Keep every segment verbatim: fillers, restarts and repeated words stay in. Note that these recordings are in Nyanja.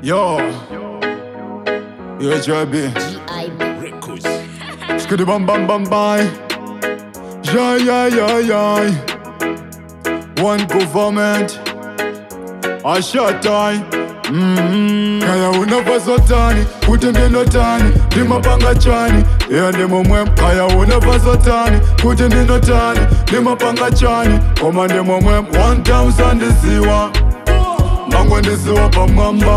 Yo, yo, J B. G I B Records. Skiddy bam bam bam bye. Yeah, yeah, yeah, yeah. One government. A short time. Mm-hmm. Kaya unavazo tani, kutende notani, limapanga chani, yeah ndemo mwem. Kaya unavazo tani, kutende notani, limapanga chani, koma ndemo mwem. One time sandiziwa, mangwe ndiziwa pa mwamba.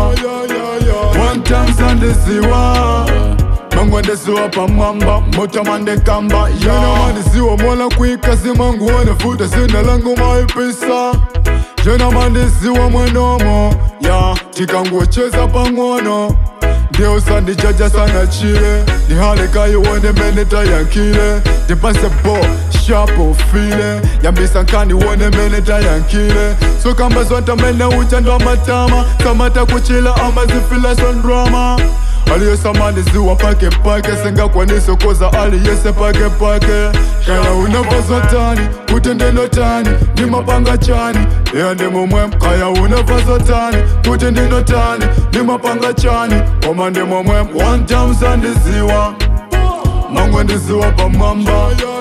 One time sandiziwa, mangwe ndiziwa pa mwamba. Moto mande kamba, yana mandiziwa mola kuikazi mangu wane futa sina langu maipisa. Jena mandiziwa mwenomo, ya tikangocheza pang'ono. Ndio sandi jaja sana chile, ni hale kayo wende meneta yankile. Dipase bo, shapo file, yambisa nkani wende meneta yankile. So kamba zwanta mene uchandwa matama, kamata kuchila ama zifila son drama. Aliyo samani ziwa pake pake, senga kwa niso koza ali yese pake pake. Kaya unavazo tani, kutende notani, ni mapanga chani, yeah ndemo mwem. Kaya unavazo tani, kutende notani, ni mapanga chani, koma ndemo mwem. One time sandiziwa, mangwe ndiziwa pa mwamba.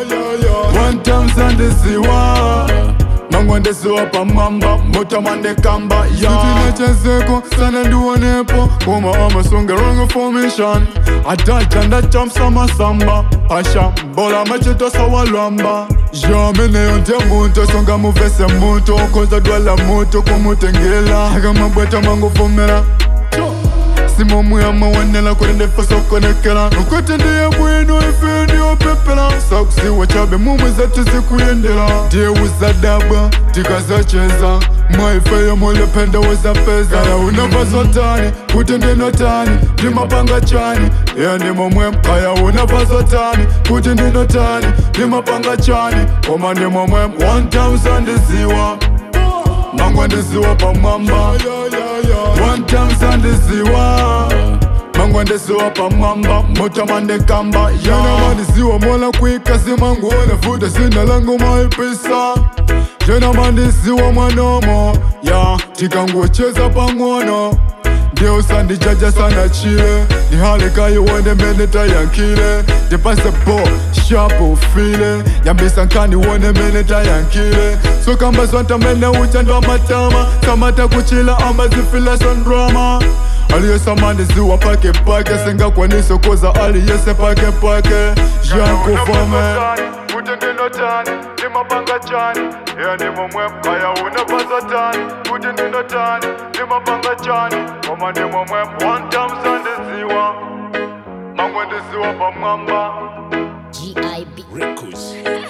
One time sandiziwa, mangwe ndiziwa pa mwamba. Moto mande kamba, ya Sitine chezeko, sana nduwanepo, koma ama songe wrong formation. Adalja nda champ sama samba, asha mbola machito sawa lwamba. Ja mene yonte muntu, songa muvese muntu, koza dwala mutu kumutengela. Haga mabweta mangu fomera, simo muyama wanela kurende faso konekela. Nukote ndiye bwino ife ndiyo pepela, sakusi wachabe mumu zetu zikuyendela. Ndiye uzadaba, tikaza cheza, maife ya mule penda weza peza. Kaya unavazo tani, kutende notani, ni mapanga chani, yeah ndemo mwem. Kaya unavazo tani, kutende notani, ni mapanga chani, koma ndemo mwem. One time sandiziwa, mangwe ndiziwa pa mwamba. One time sandiziwa, mangwe ndiziwa pa mwamba. Moto mande kamba, yana mandiziwa mola kuikazi mangu wane futa sina langu maipisa. Jena mandiziwa mwanomo, ya tikangocheza pang'ono. Ndio sandi jaja sana chile, ni hale kayo wende meneta yankile. Dipase bo, shapo file, yambisa nkani wende meneta yankile. So kamba zwanta mene uchandwa matama, kamata kuchila ama zifila son drama. Aliyo samani ziwa pake pake, senga kwa niso koza ali yese pake pake. Janko fome, kutende notani, ni mapanga chani, yeah ndemo mwem. Kaya unavazo tani, kutende notani, ni mapanga chani, koma ndemo mwem. One time sandiziwa, mangwe ndiziwa pa mwamba. G I B Records.